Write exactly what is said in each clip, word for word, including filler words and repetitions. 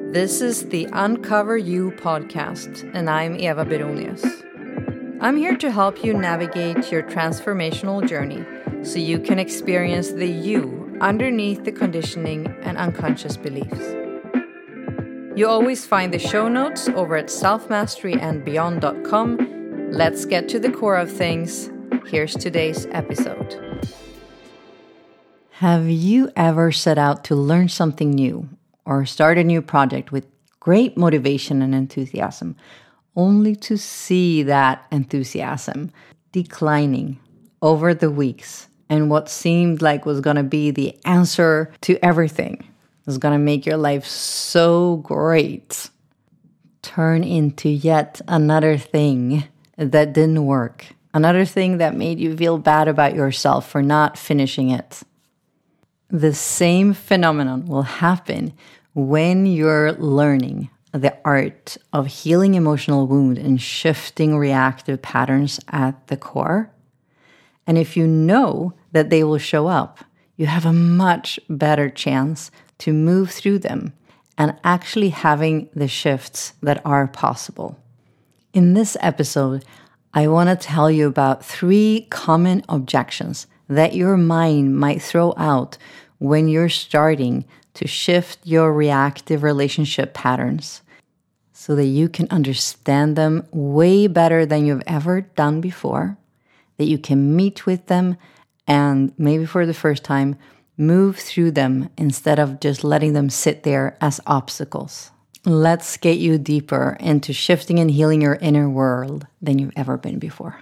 This is the Uncover You podcast, and I'm Eva Beronius. I'm here to help you navigate your transformational journey so you can experience the you underneath the conditioning and unconscious beliefs. You always find the show notes over at self mastery and beyond dot com. Let's get to the core of things. Here's today's episode. Have you ever set out to learn something new or start a new project with great motivation and enthusiasm, only to see that enthusiasm declining over the weeks and what seemed like was going to be the answer to everything, was going to make your life so great, turn into yet another thing that didn't work, another thing that made you feel bad about yourself for not finishing it? The same phenomenon will happen when you're learning the art of healing emotional wound and shifting reactive patterns at the core. And if you know that they will show up, you have a much better chance to move through them and actually having the shifts that are possible. In this episode, I want to tell you about three common objections that your mind might throw out when you're starting to shift your reactive relationship patterns so that you can understand them way better than you've ever done before, that you can meet with them and maybe for the first time, move through them instead of just letting them sit there as obstacles. Let's get you deeper into shifting and healing your inner world than you've ever been before.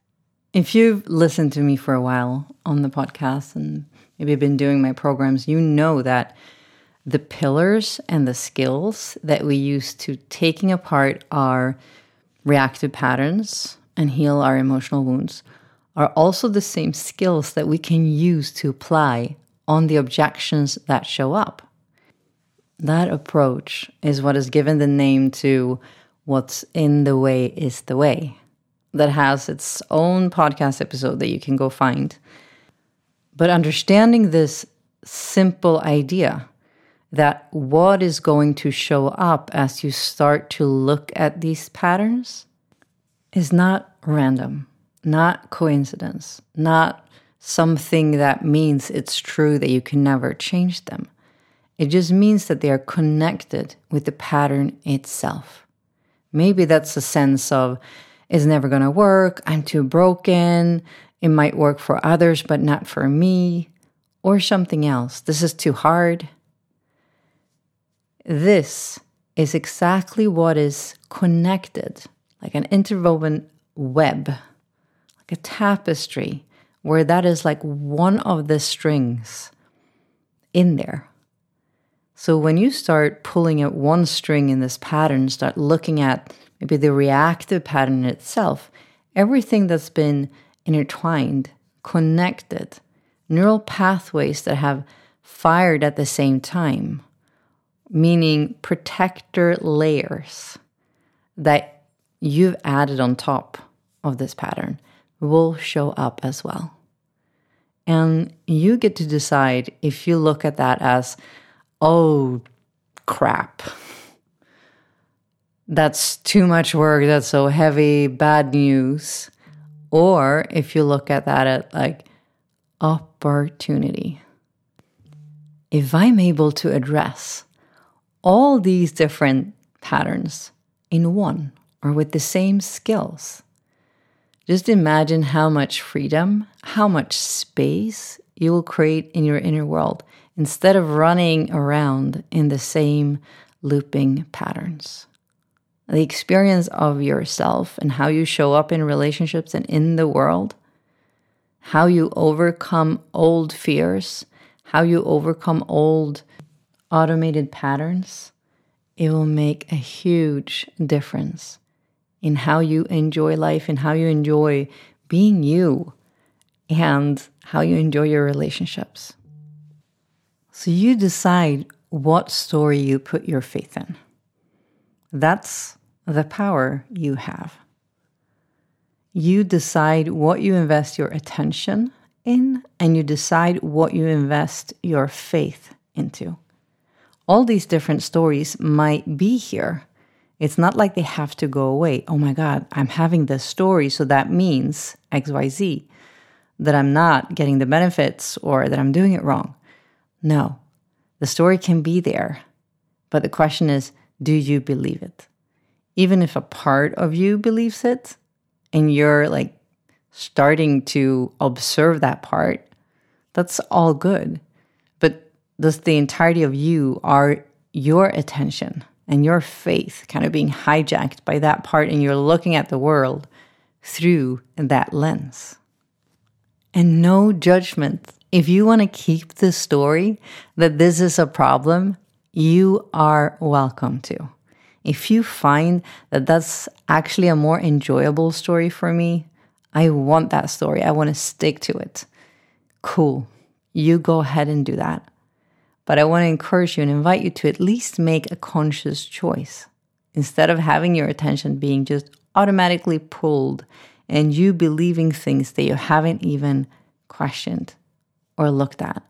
If you've listened to me for a while on the podcast and maybe been doing my programs, you know that the pillars and the skills that we use to taking apart our reactive patterns and heal our emotional wounds are also the same skills that we can use to apply on the objections that show up. That approach is what is given the name to What's in the Way is the Way, that has its own podcast episode that you can go find. But understanding this simple idea that what is going to show up as you start to look at these patterns is not random, not coincidence, not something that means it's true that you can never change them. It just means that they are connected with the pattern itself. Maybe that's a sense of, it's never going to work, I'm too broken, it might work for others but not for me, or something else. This is too hard. This is exactly what is connected, like an interwoven web, like a tapestry, where that is like one of the strings in there. So when you start pulling at one string in this pattern, start looking at maybe the reactive pattern itself, everything that's been intertwined, connected, neural pathways that have fired at the same time, meaning protector layers that you've added on top of this pattern will show up as well. And you get to decide if you look at that as, oh, crap. That's too much work, that's so heavy, bad news. Or if you look at that at like opportunity. If I'm able to address all these different patterns in one or with the same skills, just imagine how much freedom, how much space you will create in your inner world instead of running around in the same looping patterns. The experience of yourself and how you show up in relationships and in the world, how you overcome old fears, how you overcome old automated patterns, it will make a huge difference in how you enjoy life and how you enjoy being you and how you enjoy your relationships. So you decide what story you put your faith in. That's the power you have. You decide what you invest your attention in, and you decide what you invest your faith into. all these different stories might be here. It's not like they have to go away. Oh my God, I'm having this story, so that means X Y Z, that I'm not getting the benefits or that I'm doing it wrong. No, the story can be there. But the question is, do you believe it? Even if a part of you believes it, and you're like starting to observe that part, that's all good. But does the entirety of you, are your attention and your faith kind of being hijacked by that part, and you're looking at the world through that lens? And no judgment. If you want to keep the story that this is a problem, you are welcome to. If you find that that's actually a more enjoyable story for me, I want that story. I want to stick to it. Cool. You go ahead and do that. But I want to encourage you and invite you to at least make a conscious choice. Instead of having your attention being just automatically pulled and you believing things that you haven't even questioned or looked at.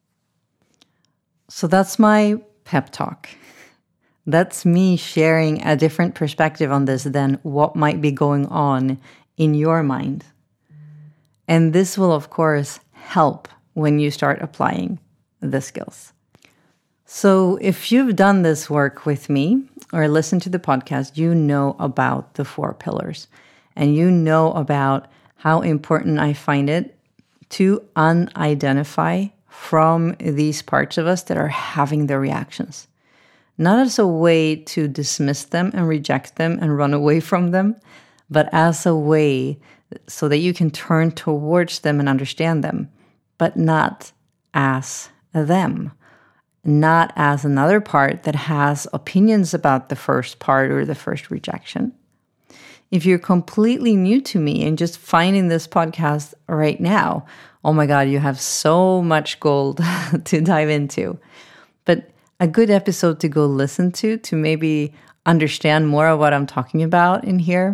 So that's my pep talk. That's me sharing a different perspective on this than what might be going on in your mind. And this will, of course, help when you start applying the skills. So if you've done this work with me or listened to the podcast, you know about the four pillars. And you know about how important I find it to unidentify from these parts of us that are having the reactions. Not as a way to dismiss them and reject them and run away from them, but as a way so that you can turn towards them and understand them, but not as them, not as another part that has opinions about the first part or the first rejection. If you're completely new to me and just finding this podcast right now, oh my God, you have so much gold to dive into. But a good episode to go listen to, to maybe understand more of what I'm talking about in here,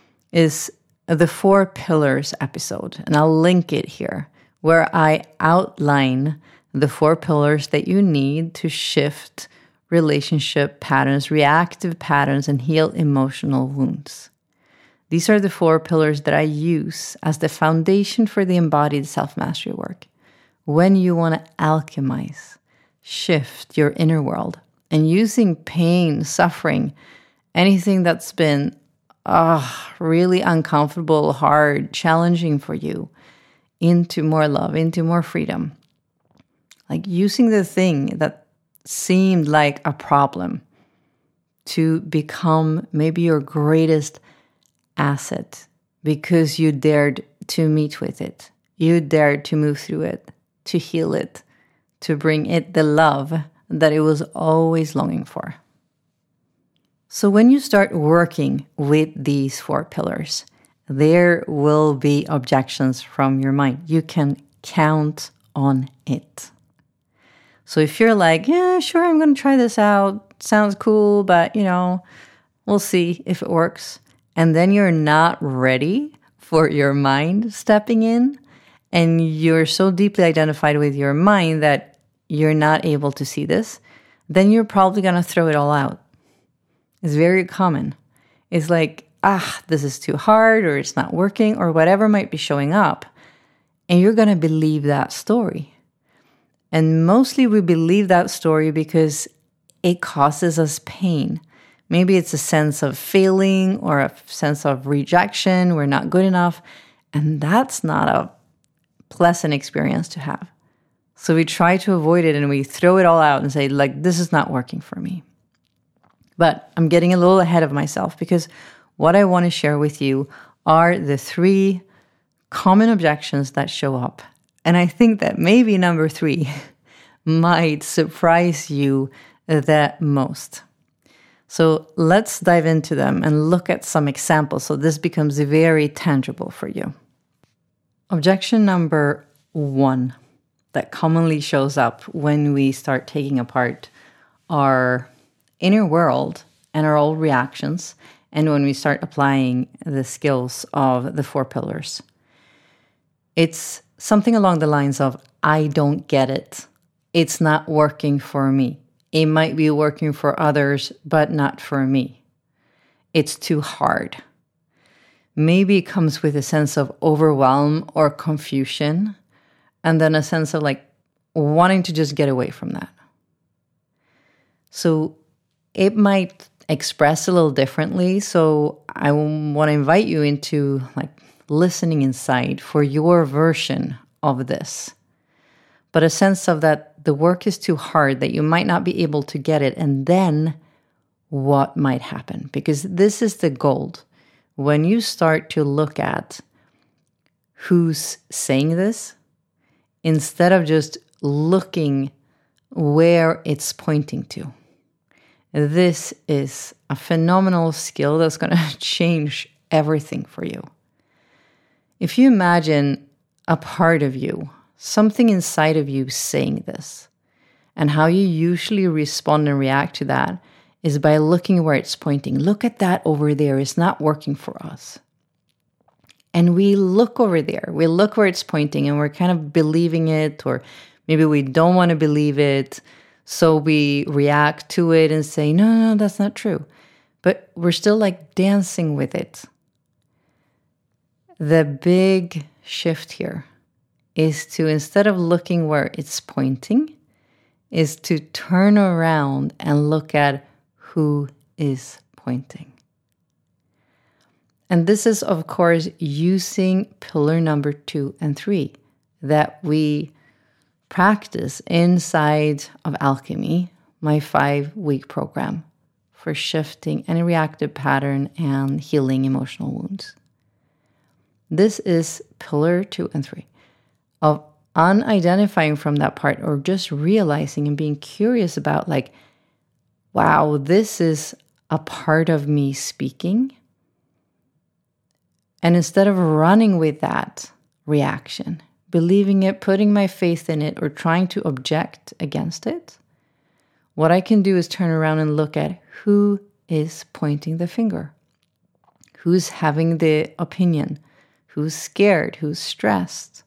is the Four Pillars episode. And I'll link it here, where I outline the four pillars that you need to shift relationship patterns, reactive patterns, and heal emotional wounds. These are the four pillars that I use as the foundation for the embodied self-mastery work. When you want to alchemize, shift your inner world, and using pain, suffering, anything that's been uh, really uncomfortable, hard, challenging for you, into more love, into more freedom. Like using the thing that seemed like a problem to become maybe your greatest asset because you dared to meet with it. You dared to move through it, to heal it, to bring it the love that it was always longing for. So when you start working with these four pillars, there will be objections from your mind. You can count on it. So if you're like, yeah, sure, I'm going to try this out. Sounds cool, but, you know, we'll see if it works. And then you're not ready for your mind stepping in, and you're so deeply identified with your mind that you're not able to see this, then you're probably going to throw it all out. It's very common. It's like, ah, this is too hard, or it's not working, or whatever might be showing up. And you're going to believe that story. And mostly we believe that story because it causes us pain. Maybe it's a sense of failing or a sense of rejection. We're not good enough. And that's not a pleasant experience to have. So we try to avoid it and we throw it all out and say, like, this is not working for me. But I'm getting a little ahead of myself because what I want to share with you are the three common objections that show up. And I think that maybe number three might surprise you the most. So let's dive into them and look at some examples so this becomes very tangible for you. Objection number one that commonly shows up when we start taking apart our inner world and our old reactions, and when we start applying the skills of the four pillars. It's something along the lines of, I don't get it. It's not working for me. it might be working for others, but not for me. It's too hard. Maybe it comes with a sense of overwhelm or confusion, and then a sense of like wanting to just get away from that. So it might express a little differently. So I want to invite you into like listening inside for your version of this. But a sense of that the work is too hard, that you might not be able to get it. And then what might happen? Because this is the gold. When you start to look at who's saying this, instead of just looking where it's pointing to. This is a phenomenal skill that's going to change everything for you. If you imagine a part of you, something inside of you saying this, and how you usually respond and react to that is by looking where it's pointing. Look at that over there. It's not working for us. And we look over there. We look where it's pointing and we're kind of believing it, or maybe we don't want to believe it. So we react to it and say, no, no, that's not true. But we're still like dancing with it. The big shift here is to, instead of looking where it's pointing, is to turn around and look at who is pointing. And this is, of course, using pillar number two and three that we practice inside of Alchemy, my five-week program for shifting any reactive pattern and healing emotional wounds. This is pillar two and three of unidentifying from that part, or just realizing and being curious about like, wow, this is a part of me speaking. And instead of running with that reaction, believing it, putting my faith in it, or trying to object against it, what I can do is turn around and look at who is pointing the finger, who's having the opinion, who's scared, who's stressed.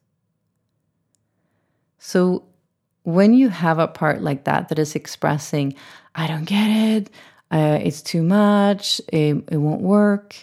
So when you have a part like that that is expressing, I don't get it, uh, it's too much, it, it won't work.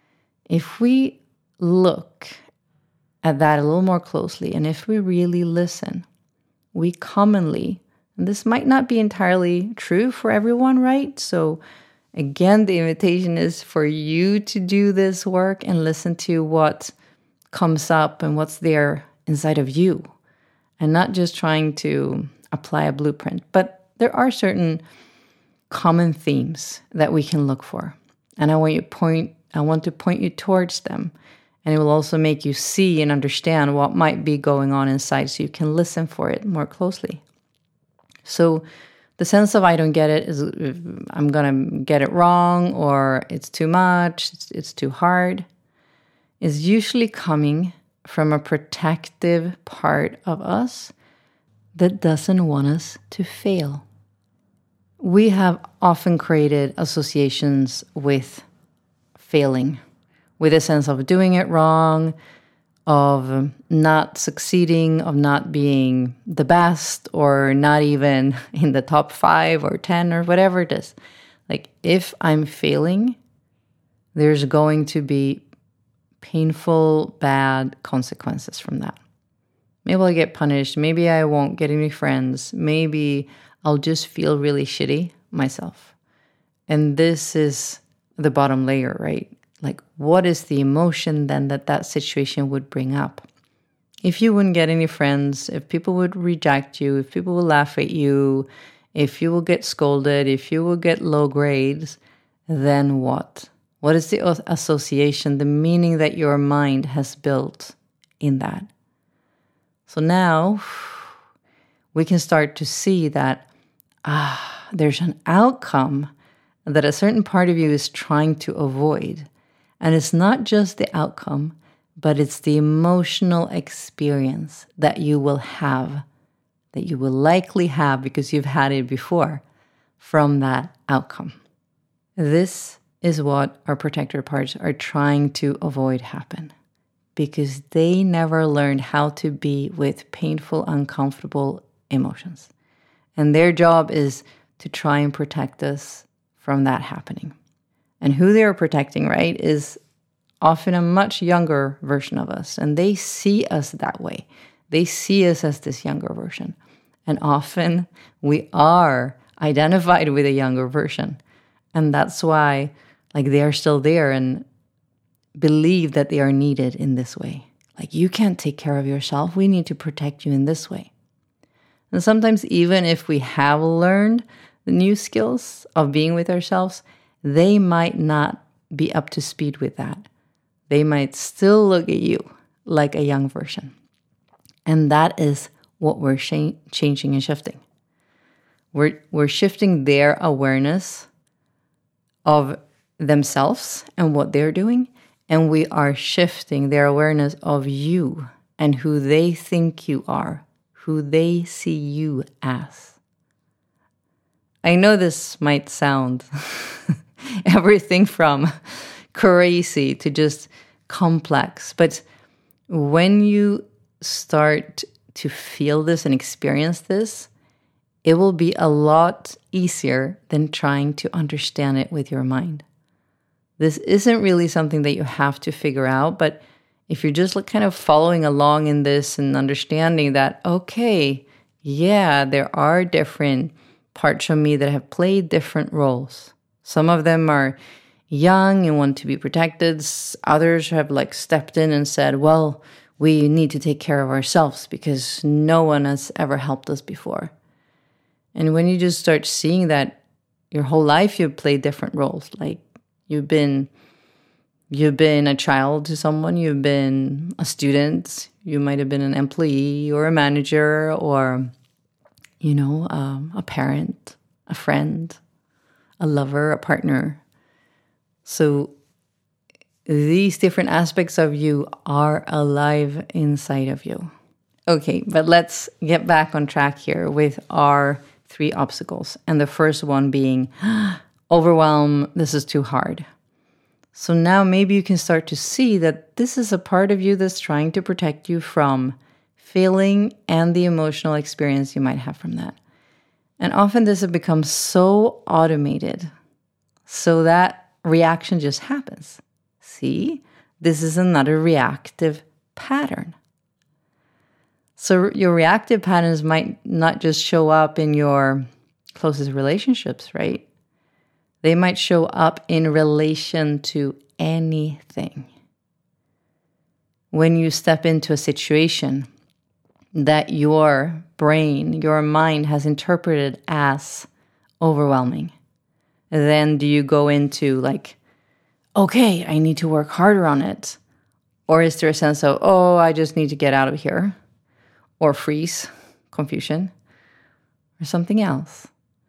If we look at that a little more closely, and if we really listen, we commonly, and this might not be entirely true for everyone, right? So again, the invitation is for you to do this work and listen to what comes up and what's there inside of you, and not just trying to apply a blueprint. But there are certain common themes that we can look for. And I want you point, I want to point you towards them. And it will also make you see and understand what might be going on inside, so you can listen for it more closely. So the sense of I don't get it is I'm going to get it wrong, or it's too much, it's, it's too hard, is usually coming from a protective part of us that doesn't want us to fail. We have often created associations with failing, with a sense of doing it wrong, of not succeeding, of not being the best, or not even in the top five or ten or whatever it is. Like, if I'm failing, there's going to be painful, bad consequences from that. Maybe I'll get punished. Maybe I won't get any friends. Maybe I'll just feel really shitty myself. And this is the bottom layer, right? Like, what is the emotion then that that situation would bring up? If you wouldn't get any friends, if people would reject you, if people will laugh at you, if you will get scolded, if you will get low grades, then what? What is the association, the meaning that your mind has built in that? So now we can start to see that, ah, there's an outcome that a certain part of you is trying to avoid. And it's not just the outcome, but it's the emotional experience that you will have, that you will likely have because you've had it before, from that outcome. This is what our protector parts are trying to avoid happen, because they never learned how to be with painful, uncomfortable emotions. And their job is to try and protect us from that happening. And who they are protecting, right, is often a much younger version of us. And they see us that way. They see us as this younger version. And often we are identified with a younger version. And that's why, like, they are still there and believe that they are needed in this way. Like, you can't take care of yourself. We need to protect you in this way. And sometimes even if we have learned the new skills of being with ourselves, they might not be up to speed with that. They might still look at you like a young version. And that is what we're sh- changing and shifting. We're, we're shifting their awareness of themselves and what they're doing, and we are shifting their awareness of you and who they think you are, who they see you as. I know this might sound everything from crazy to just complex, but when you start to feel this and experience this, it will be a lot easier than trying to understand it with your mind. This isn't really something that you have to figure out, but if you're just like kind of following along in this and understanding that, okay, yeah, there are different parts of me that have played different roles. Some of them are young and want to be protected. Others have like stepped in and said, well, we need to take care of ourselves because no one has ever helped us before. And when you just start seeing that your whole life you've played different roles, like you've been you've been a child to someone, you've been a student, you might have been an employee or a manager or, you know, um, a parent, a friend, a lover, a partner. So these different aspects of you are alive inside of you. Okay, but let's get back on track here with our three obstacles. And the first one being overwhelm. This is too hard. So now maybe you can start to see that this is a part of you that's trying to protect you from failing and the emotional experience you might have from that. And often this has become so automated so that reaction just happens. See, this is another reactive pattern. So your reactive patterns might not just show up in your closest relationships, right? They might show up in relation to anything. When you step into a situation that your brain, your mind has interpreted as overwhelming, then do you go into like, okay, I need to work harder on it? Or is there a sense of, oh, I just need to get out of here? Or freeze, confusion, or something else?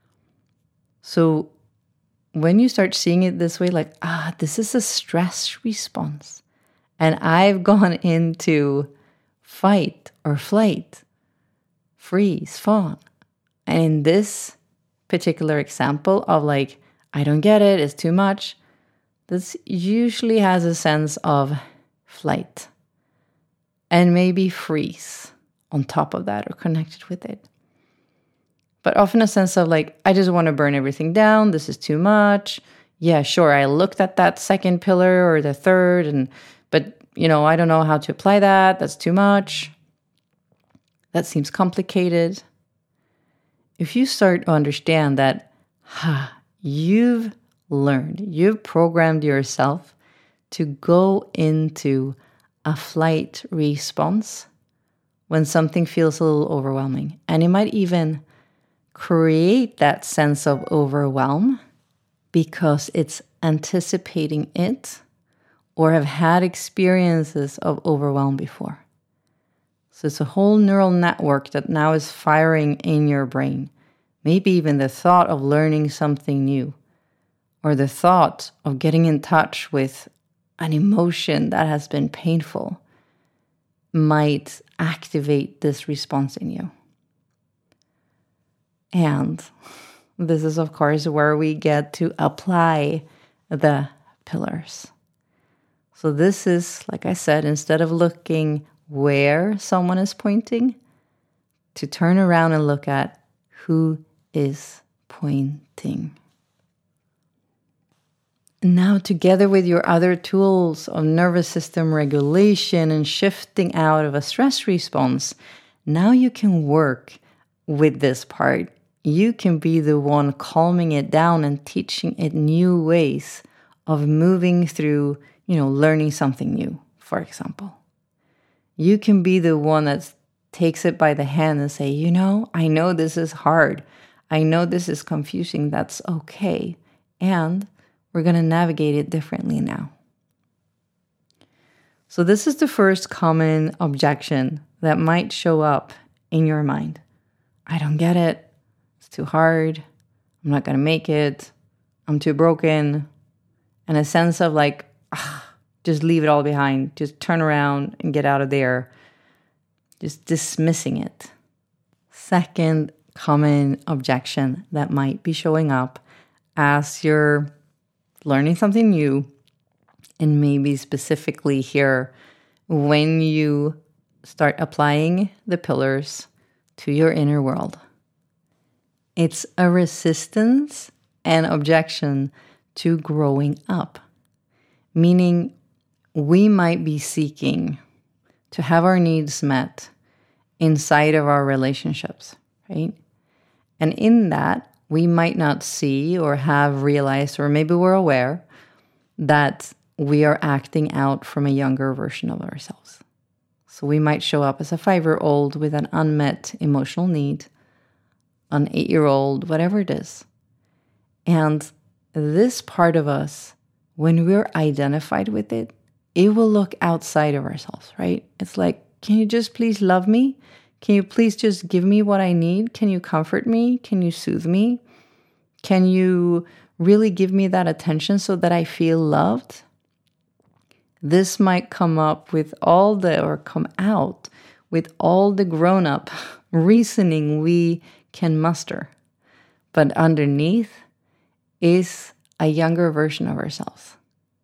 So when you start seeing it this way, like, ah, this is a stress response, and I've gone into fight or flight, freeze, fawn. And in this particular example of like, I don't get it, it's too much, this usually has a sense of flight and maybe freeze on top of that or connected with it. But often a sense of like, I just want to burn everything down. This is too much. Yeah, sure. I looked at that second pillar or the third, and but you know, I don't know how to apply that. That's too much. That seems complicated. If you start to understand that, ha, you've learned, you've programmed yourself to go into a flight response when something feels a little overwhelming, and it might even create that sense of overwhelm because it's anticipating it or have had experiences of overwhelm before. So it's a whole neural network that now is firing in your brain. Maybe even the thought of learning something new or the thought of getting in touch with an emotion that has been painful might activate this response in you. And this is, of course, where we get to apply the pillars. So this is, like I said, instead of looking where someone is pointing, to turn around and look at who is disappointing. Now, together with your other tools of nervous system regulation and shifting out of a stress response, now you can work with this part. You can be the one calming it down and teaching it new ways of moving through, you know, learning something new, for example. You can be the one that takes it by the hand and say, you know, I know this is hard. I know this is confusing. That's okay. And we're going to navigate it differently now. So this is the first common objection that might show up in your mind. I don't get it. It's too hard. I'm not going to make it. I'm too broken. And a sense of like, ah, just leave it all behind. Just turn around and get out of there. Just dismissing it. Second common objection that might be showing up as you're learning something new, and maybe specifically here, when you start applying the pillars to your inner world. It's a resistance and objection to growing up, meaning we might be seeking to have our needs met inside of our relationships, right? And in that, we might not see or have realized, or maybe we're aware, that we are acting out from a younger version of ourselves. So we might show up as a five-year-old with an unmet emotional need, an eight-year-old, whatever it is. And this part of us, when we're identified with it, it will look outside of ourselves, right? It's like, can you just please love me? Can you please just give me what I need? Can you comfort me? Can you soothe me? Can you really give me that attention so that I feel loved? This might come up with all the, or come out with all the grown-up reasoning we can muster. But underneath is a younger version of ourselves.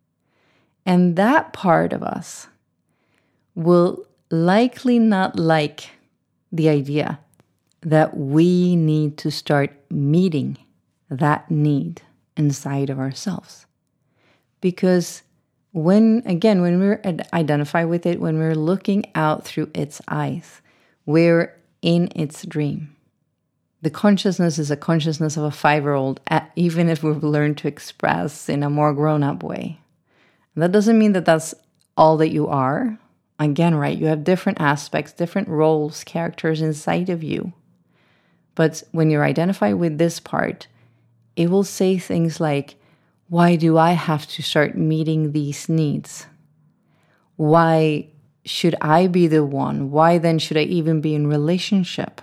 And that part of us will likely not like the idea that we need to start meeting that need inside of ourselves. Because when, again, when we're identified with it, when we're looking out through its eyes, we're in its dream. The consciousness is a consciousness of a five-year-old, even if we've learned to express in a more grown-up way. And that doesn't mean that that's all that you are. Again, right, you have different aspects, different roles, characters inside of you. But when you're identified with this part, it will say things like, why do I have to start meeting these needs? Why should I be the one? Why then should I even be in relationship?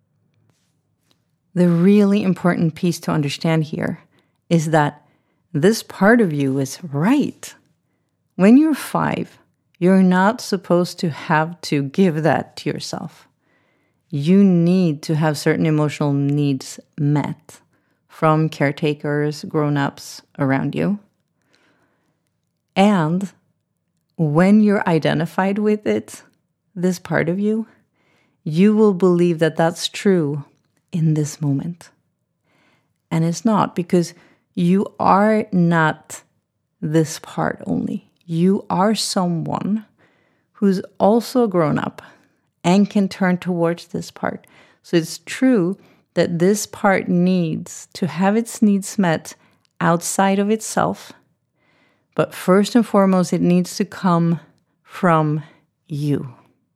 The really important piece to understand here is that this part of you is right. When you're five, you're not supposed to have to give that to yourself. You need to have certain emotional needs met from caretakers, grown-ups around you. And when you're identified with it, this part of you, you will believe that that's true in this moment. And it's not, because you are not this part only. You are someone who's also grown up and can turn towards this part. So it's true that this part needs to have its needs met outside of itself. But first and foremost, it needs to come from you.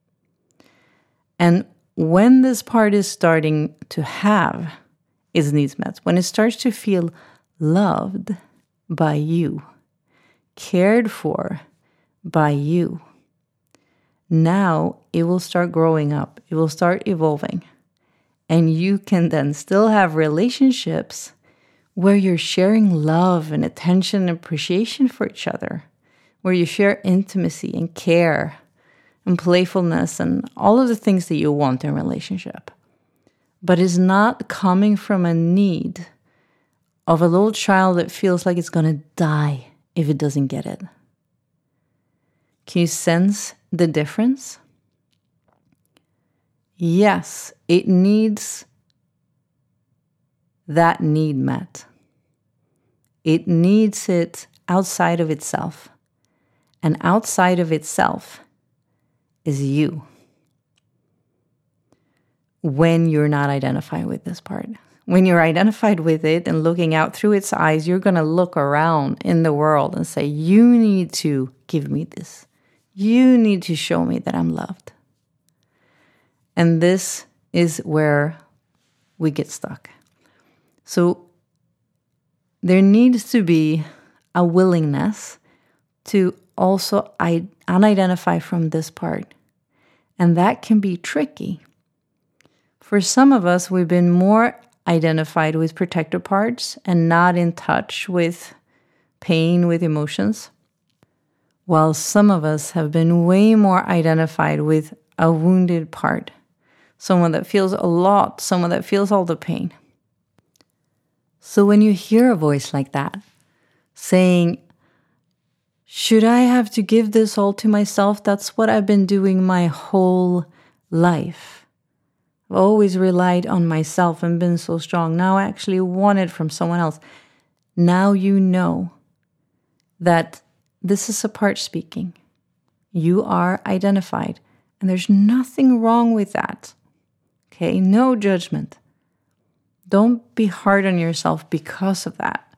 And when this part is starting to have its needs met, when it starts to feel loved by you, cared for by you, now it will start growing up. It will start evolving. And you can then still have relationships where you're sharing love and attention and appreciation for each other, where you share intimacy and care and playfulness and all of the things that you want in a relationship. But it's not coming from a need of a little child that feels like it's going to die if it doesn't get it. Can you sense the difference? Yes, it needs that need met. It needs it outside of itself. And outside of itself is you. When you're not identified with this part. When you're identified with it and looking out through its eyes, you're going to look around in the world and say, you need to give me this. You need to show me that I'm loved. And this is where we get stuck. So there needs to be a willingness to also unidentify from this part. And that can be tricky. For some of us, we've been more identified with protective parts and not in touch with pain, with emotions. While some of us have been way more identified with a wounded part. Someone that feels a lot, someone that feels all the pain. So when you hear a voice like that, saying, should I have to give this all to myself? That's what I've been doing my whole life. I've always relied on myself and been so strong. Now I actually want it from someone else. Now you know that this is a part speaking. You are identified. And there's nothing wrong with that. Okay? No judgment. Don't be hard on yourself because of that.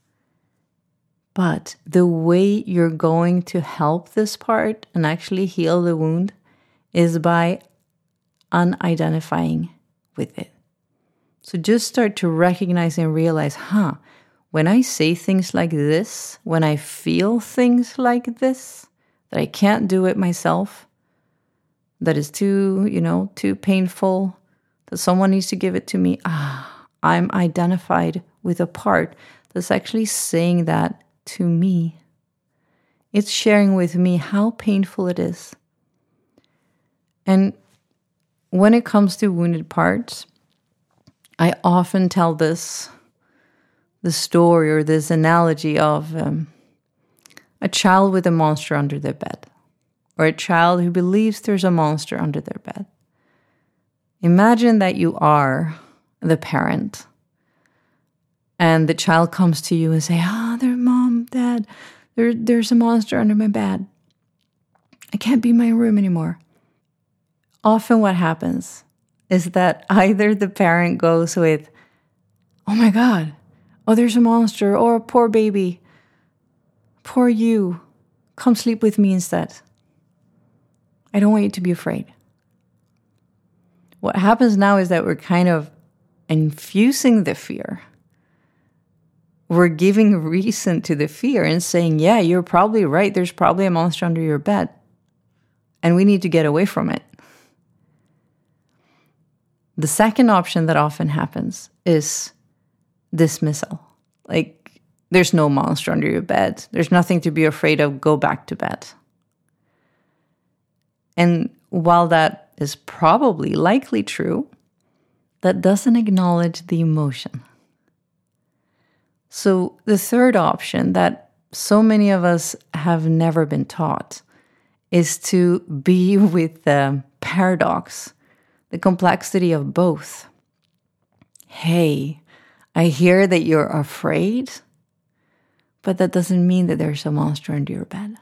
But the way you're going to help this part and actually heal the wound is by unidentifying with it. So just start to recognize and realize, huh, when I say things like this, when I feel things like this, that I can't do it myself, that is too, you know, too painful, that someone needs to give it to me, ah, I'm identified with a part that's actually saying that to me. It's sharing with me how painful it is. And when it comes to wounded parts, I often tell this, the story or this analogy of um, a child with a monster under their bed, or a child who believes there's a monster under their bed. Imagine that you are the parent, and the child comes to you and say, "Ah, oh, their mom, dad, there, there's a monster under my bed. I can't be in my room anymore." Often what happens is that either the parent goes with, "Oh my God, oh, there's a monster," or "Poor baby, poor you, come sleep with me instead. I don't want you to be afraid." What happens now is that we're kind of infusing the fear. We're giving reason to the fear and saying, yeah, you're probably right. There's probably a monster under your bed. And we need to get away from it. The second option that often happens is dismissal. Like, there's no monster under your bed. There's nothing to be afraid of. Go back to bed. And while that is probably likely true, that doesn't acknowledge the emotion. So the third option that so many of us have never been taught is to be with the paradox, the complexity of both. Hey, I hear that you're afraid, but that doesn't mean that there's a monster under your bed.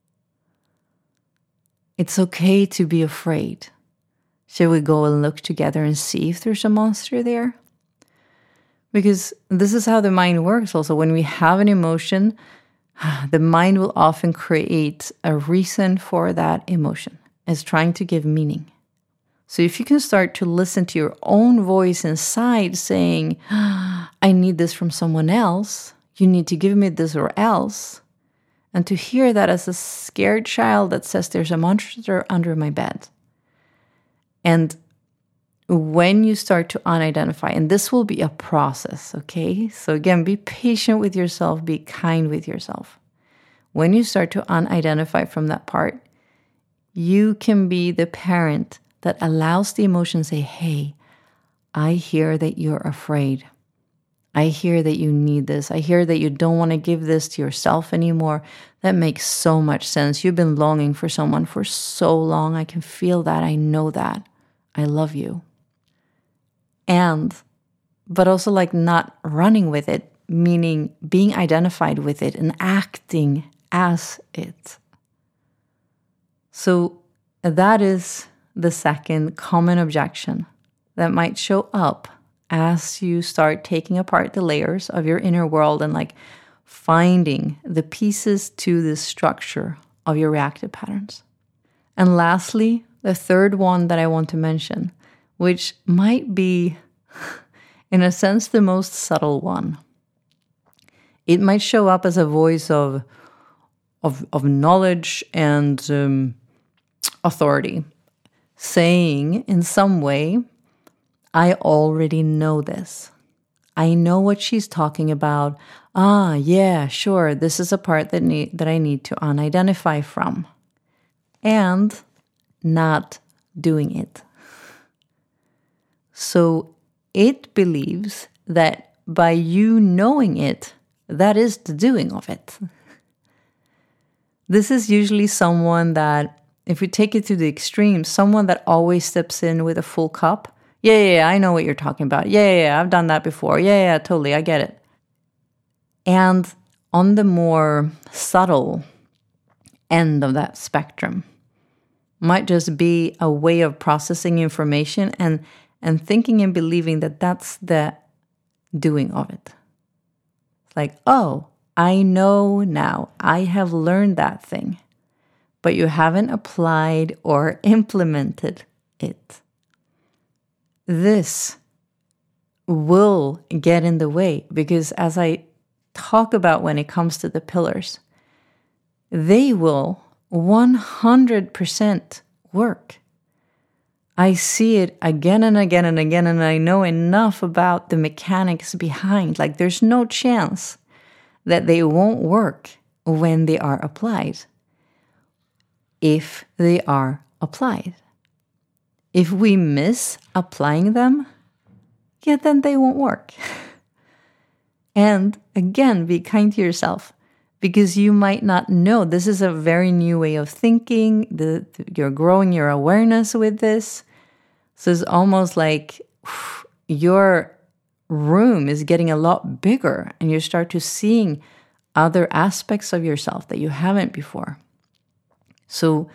It's okay to be afraid. Should we go and look together and see if there's a monster there? Because this is how the mind works also. When we have an emotion, the mind will often create a reason for that emotion. It's trying to give meaning. So if you can start to listen to your own voice inside saying, I need this from someone else, you need to give me this or else, and to hear that as a scared child that says there's a monster under my bed. And when you start to unidentify, and this will be a process, okay? So again, be patient with yourself, be kind with yourself. When you start to unidentify from that part, you can be the parent that allows the emotion to say, hey, I hear that you're afraid. I hear that you need this. I hear that you don't want to give this to yourself anymore. That makes so much sense. You've been longing for someone for so long. I can feel that. I know that. I love you. And but also like not running with it, meaning being identified with it and acting as it. So that is the second common objection that might show up as you start taking apart the layers of your inner world and like finding the pieces to this structure of your reactive patterns. And lastly, the third one that I want to mention, which might be, in a sense, the most subtle one. It might show up as a voice of, of, of knowledge and um, authority, saying in some way, I already know this. I know what she's talking about. Ah, yeah, sure, this is a part that need, that I need to unidentify from. And not doing it. So it believes that by you knowing it, that is the doing of it. This is usually someone that, if we take it to the extreme, someone that always steps in with a full cup. Yeah, yeah, yeah, I know what you're talking about. Yeah, yeah, yeah, I've done that before. Yeah, yeah, totally, I get it. And on the more subtle end of that spectrum might just be a way of processing information and, and thinking and believing that that's the doing of it. It's like, oh, I know now. I have learned that thing. But you haven't applied or implemented it. This will get in the way because as I talk about when it comes to the pillars, they will one hundred percent work. I see it again and again and again, and I know enough about the mechanics behind. Like, there's no chance that they won't work when they are applied. If they are applied. If we miss applying them, yeah, then they won't work. And again, be kind to yourself. Because you might not know. This is a very new way of thinking. The, you're growing your awareness with this. So it's almost like whew, your room is getting a lot bigger. And you start to seeing other aspects of yourself that you haven't before. So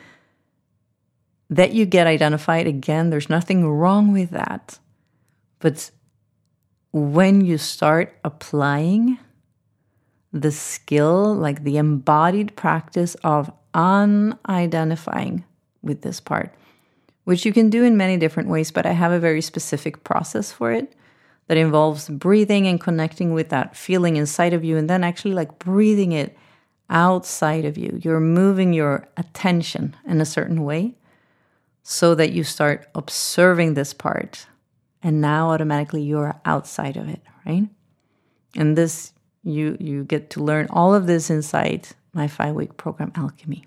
that you get identified, again, there's nothing wrong with that. But when you start applying the skill, like the embodied practice of unidentifying with this part, which you can do in many different ways, but I have a very specific process for it that involves breathing and connecting with that feeling inside of you, and then actually like breathing it outside of you. You're moving your attention in a certain way so that you start observing this part, and now automatically you're outside of it, right? And this You you get to learn all of this inside my five-week program, Alchemy.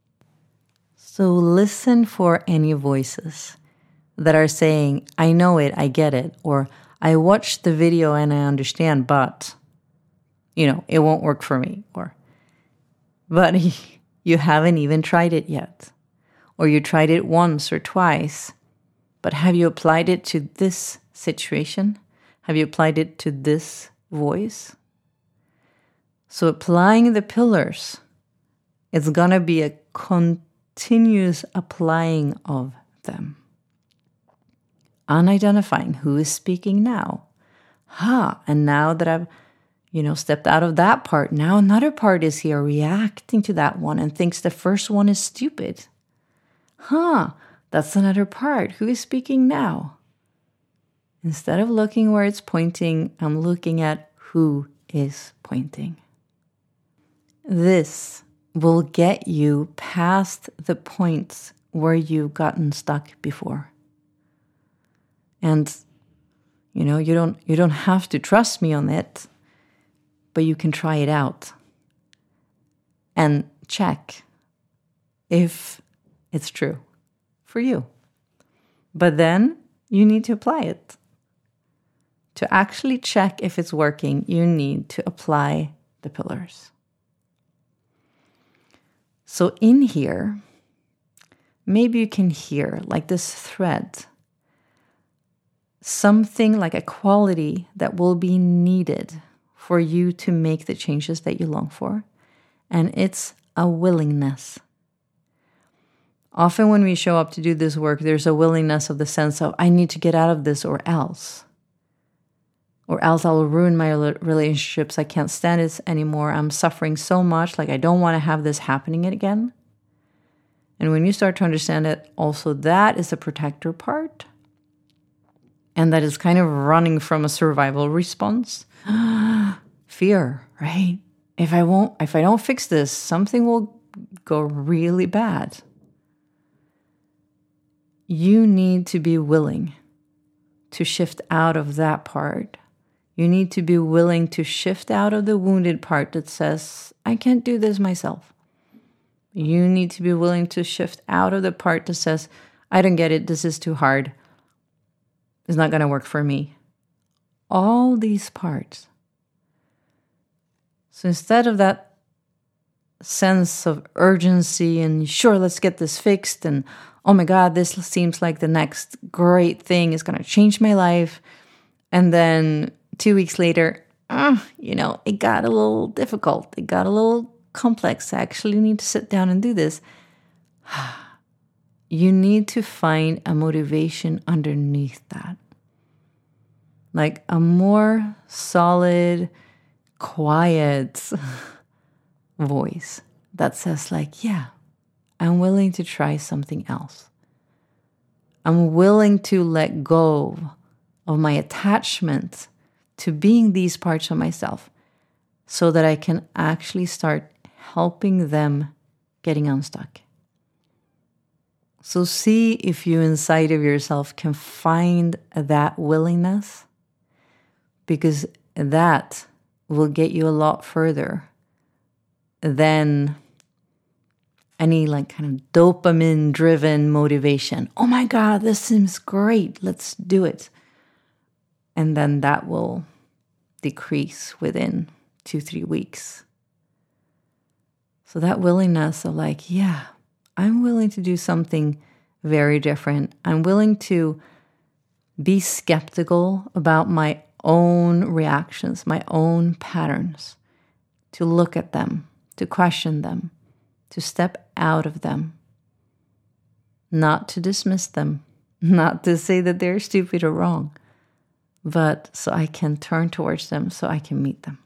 So listen for any voices that are saying, I know it, I get it, or I watched the video and I understand, but, you know, it won't work for me, or, but you haven't even tried it yet, or you tried it once or twice, but have you applied it to this situation? Have you applied it to this voice? So applying the pillars, it's going to be a continuous applying of them. Unidentifying who is speaking now. Ha, and now that I've, you know, stepped out of that part, now another part is here reacting to that one and thinks the first one is stupid. Huh, that's another part. Who is speaking now? Instead of looking where it's pointing, I'm looking at who is pointing. This will get you past the points where you've gotten stuck before. And, you know, you don't you don't have to trust me on it, but you can try it out and check if it's true for you. But then you need to apply it. To actually check if it's working, you need to apply the pillars. So in here, maybe you can hear like this thread something like a quality that will be needed for you to make the changes that you long for. And it's a willingness. Often when we show up to do this work, there's a willingness of the sense of, I need to get out of this or else. Or else I will ruin my relationships. I can't stand it anymore. I'm suffering so much. Like I don't want to have this happening again. And when you start to understand that also that is a protector part. And that is kind of running from a survival response. Fear, right? If I won't, if I don't fix this, something will go really bad. You need to be willing to shift out of that part. You need to be willing to shift out of the wounded part that says, I can't do this myself. You need to be willing to shift out of the part that says, I don't get it, this is too hard. It's not going to work for me. All these parts. So instead of that sense of urgency and sure, let's get this fixed and oh my God, this seems like the next great thing is going to change my life. And then two weeks later, uh, you know, it got a little difficult. It got a little complex. I actually need to sit down and do this. You need to find a motivation underneath that. Like a more solid, quiet voice that says like, yeah, I'm willing to try something else. I'm willing to let go of my attachment to being these parts of myself so that I can actually start helping them getting unstuck. So see if you inside of yourself can find that willingness, because that will get you a lot further than any like kind of dopamine driven motivation. Oh my God, this seems great. Let's do it. And then that will decrease within two, three weeks. So that willingness of like, yeah, I'm willing to do something very different. I'm willing to be skeptical about my own reactions, my own patterns, to look at them, to question them, to step out of them, not to dismiss them, not to say that they're stupid or wrong, but so I can turn towards them, so I can meet them.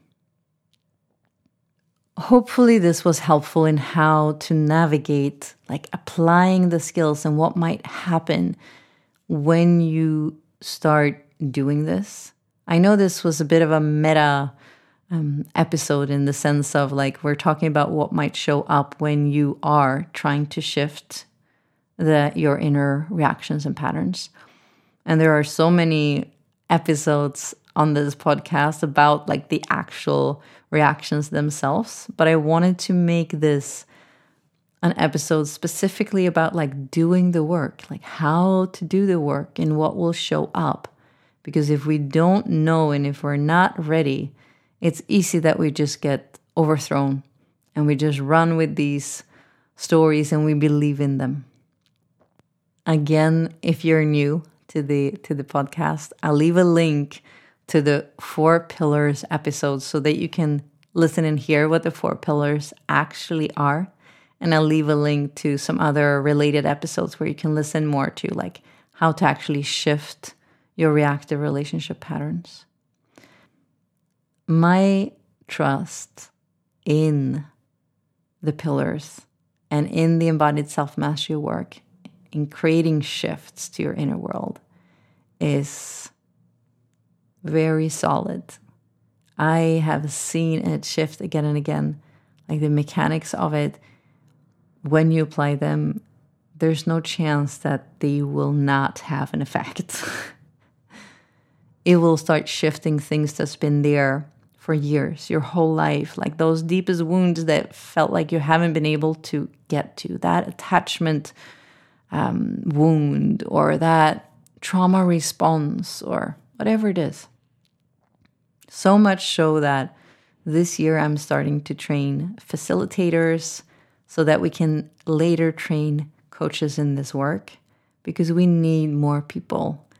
Hopefully this was helpful in how to navigate, like applying the skills and what might happen when you start doing this. I know this was a bit of a meta um, episode in the sense of like we're talking about what might show up when you are trying to shift the your inner reactions and patterns. And there are so many episodes on this podcast about like the actual reactions themselves, but I wanted to make this an episode specifically about like doing the work, like how to do the work and what will show up. Because if we don't know and if we're not ready, it's easy that we just get overthrown and we just run with these stories and we believe in them. Again, if you're new to the to the podcast, I'll leave a link to the Four Pillars episode so that you can listen and hear what the four pillars actually are. And I'll leave a link to some other related episodes where you can listen more to like how to actually shift your reactive relationship patterns. My trust in the pillars and in the embodied self-mastery work, in creating shifts to your inner world, is very solid. I have seen it shift again and again. Like the mechanics of it, when you apply them, there's no chance that they will not have an effect. It will start shifting things that's been there for years, your whole life, like those deepest wounds that felt like you haven't been able to get to, that attachment um, wound or that trauma response or whatever it is. So much so that this year I'm starting to train facilitators so that we can later train coaches in this work, because we need more people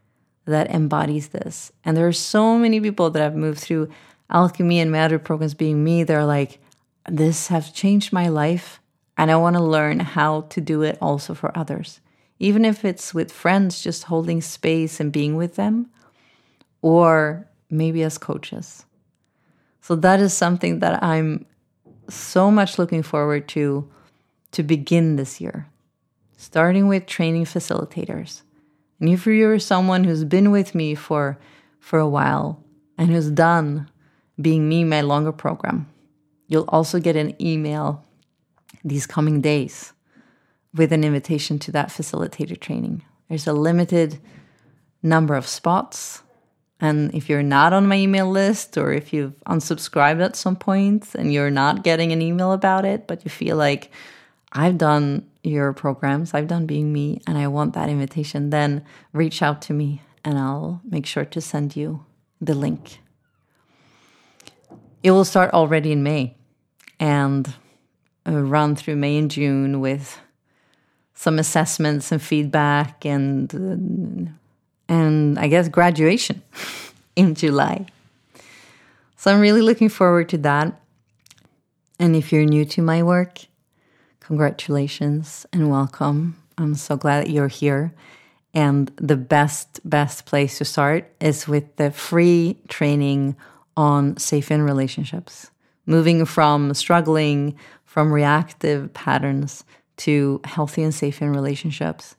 that embodies this. And there are so many people that have moved through alchemy and Mädre programs, being me. They're like, this has changed my life, and I want to learn how to do it also for others. Even if it's with friends, just holding space and being with them, or maybe as coaches. So that is something that I'm so much looking forward to to begin this year, starting with training facilitators. And if you're someone who's been with me for, for a while and who's done Being Me, my longer program, you'll also get an email these coming days with an invitation to that facilitator training. There's a limited number of spots. And if you're not on my email list, or if you've unsubscribed at some point and you're not getting an email about it, but you feel like, I've done your programs, I've done Being Me, and I want that invitation, then reach out to me and I'll make sure to send you the link. It will start already in May and run through May and June with some assessments and feedback and uh, and I guess graduation in July. So I'm really looking forward to that. And if you're new to my work, congratulations and welcome. I'm so glad that you're here. And the best, best place to start is with the free training on safe in relationships. Moving from struggling, from reactive patterns to healthy and safe in relationships.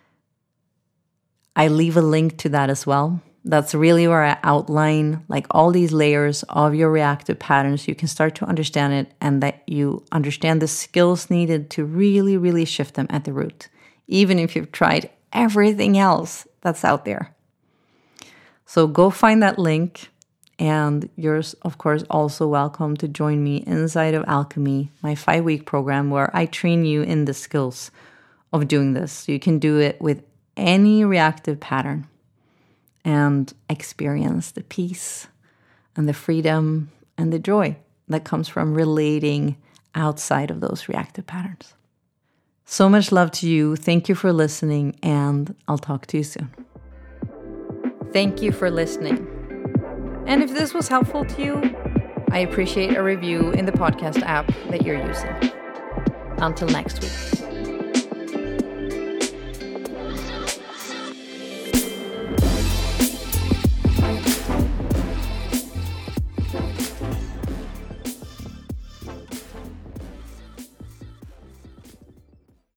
I leave a link to that as well. That's really where I outline like all these layers of your reactive patterns. You can start to understand it, and that you understand the skills needed to really, really shift them at the root, even if you've tried everything else that's out there. So go find that link. And you're, of course, also welcome to join me inside of Alchemy, my five-week program where I train you in the skills of doing this. So you can do it with any reactive pattern and experience the peace and the freedom and the joy that comes from relating outside of those reactive patterns. So much love to you. Thank you for listening, and I'll talk to you soon. Thank you for listening. And if this was helpful to you, I appreciate a review in the podcast app that you're using. Until next week.